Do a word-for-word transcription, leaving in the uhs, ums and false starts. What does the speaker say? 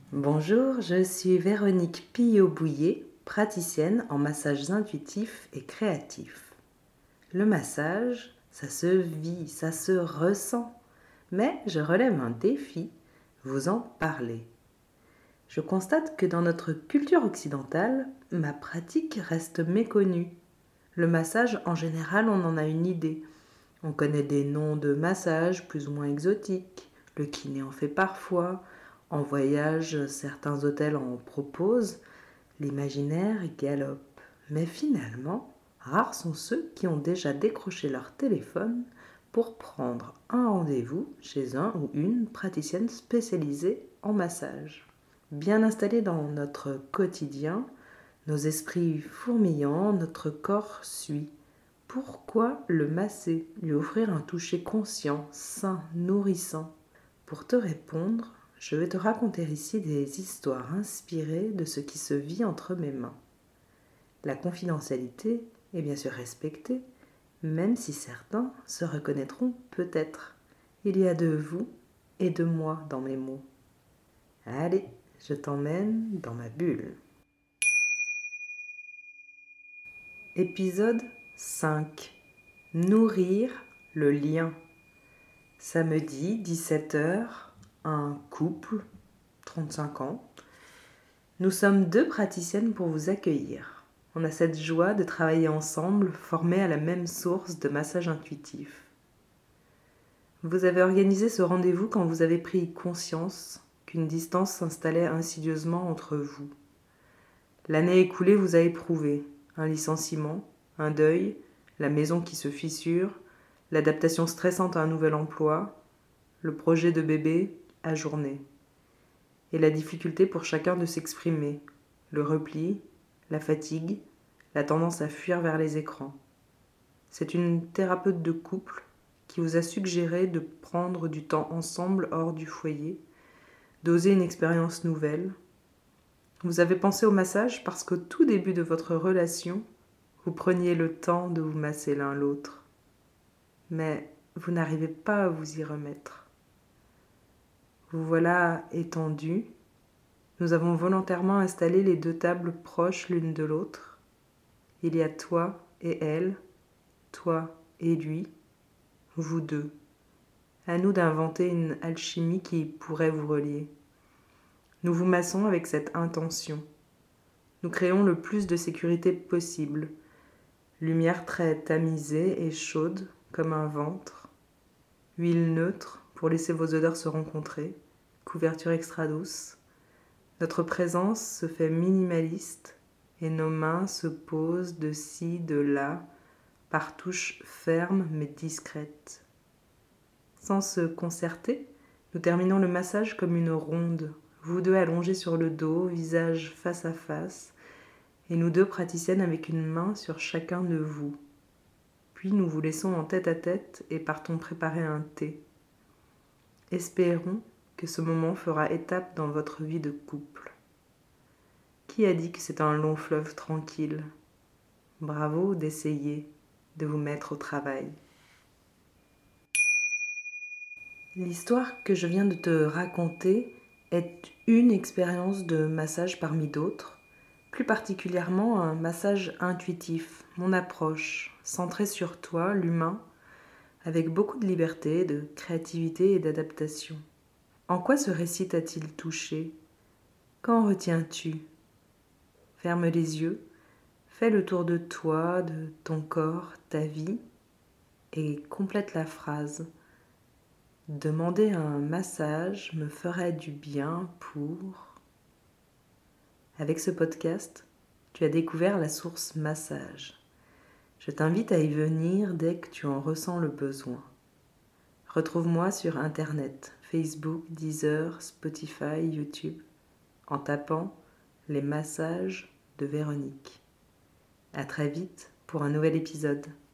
Bonjour, je suis Véronique Pillot-Bouillet, praticienne en massages intuitifs et créatifs. Le massage, ça se vit, ça se ressent, mais je relève un défi, vous en parler. Je constate que dans notre culture occidentale, ma pratique reste méconnue. Le massage, en général, on en a une idée. On connaît des noms de massages plus ou moins exotiques, le kiné en fait parfois, en voyage, certains hôtels en proposent, l'imaginaire galope. Mais finalement, rares sont ceux qui ont déjà décroché leur téléphone pour prendre un rendez-vous chez un ou une praticienne spécialisée en massage. Bien installés dans notre quotidien, nos esprits fourmillants, notre corps suit. Pourquoi le masser, lui offrir un toucher conscient, sain, nourrissant? Pour te répondre, je vais te raconter ici des histoires inspirées de ce qui se vit entre mes mains. La confidentialité est bien sûr respectée, même si certains se reconnaîtront peut-être. Il y a de vous et de moi dans mes mots. Allez, je t'emmène dans ma bulle. Épisode cinq. Nourrir le lien. Samedi, dix-sept heures, un couple, trente-cinq ans. Nous sommes deux praticiennes pour vous accueillir. On a cette joie de travailler ensemble, formées à la même source de massage intuitif. Vous avez organisé ce rendez-vous quand vous avez pris conscience qu'une distance s'installait insidieusement entre vous. L'année écoulée vous a éprouvé, un licenciement, un deuil, la maison qui se fissure, l'adaptation stressante à un nouvel emploi, le projet de bébé ajourné. Et la difficulté pour chacun de s'exprimer, le repli, la fatigue, la tendance à fuir vers les écrans. C'est une thérapeute de couple qui vous a suggéré de prendre du temps ensemble hors du foyer, d'oser une expérience nouvelle. Vous avez pensé au massage parce qu'au tout début de votre relation, vous preniez le temps de vous masser l'un l'autre. Mais vous n'arrivez pas à vous y remettre. Vous voilà étendus. Nous avons volontairement installé les deux tables proches l'une de l'autre. Il y a toi et elle, toi et lui, vous deux. À nous d'inventer une alchimie qui pourrait vous relier. Nous vous massons avec cette intention. Nous créons le plus de sécurité possible. Lumière très tamisée et chaude comme un ventre. Huile neutre pour laisser vos odeurs se rencontrer. Couverture extra douce. Notre présence se fait minimaliste et nos mains se posent de ci, de là, par touches fermes mais discrètes. Sans se concerter, nous terminons le massage comme une ronde, vous deux allongés sur le dos, visage face à face, et nous deux praticiennes avec une main sur chacun de vous. Puis nous vous laissons en tête-à-tête et partons préparer un thé. Espérons que ce moment fera étape dans votre vie de couple. Qui a dit que c'est un long fleuve tranquille? Bravo d'essayer de vous mettre au travail. L'histoire que je viens de te raconter est une expérience de massage parmi d'autres, plus particulièrement un massage intuitif, mon approche, centrée sur toi, l'humain, avec beaucoup de liberté, de créativité et d'adaptation. En quoi ce récit t'a-t-il touché? Qu'en retiens-tu? Ferme les yeux, fais le tour de toi, de ton corps, ta vie, et complète la phrase. Demander un massage me ferait du bien pour... Avec ce podcast, tu as découvert la source massage. Je t'invite à y venir dès que tu en ressens le besoin. Retrouve-moi sur Internet, Facebook, Deezer, Spotify, YouTube, en tapant « Les massages de Véronique ». À très vite pour un nouvel épisode.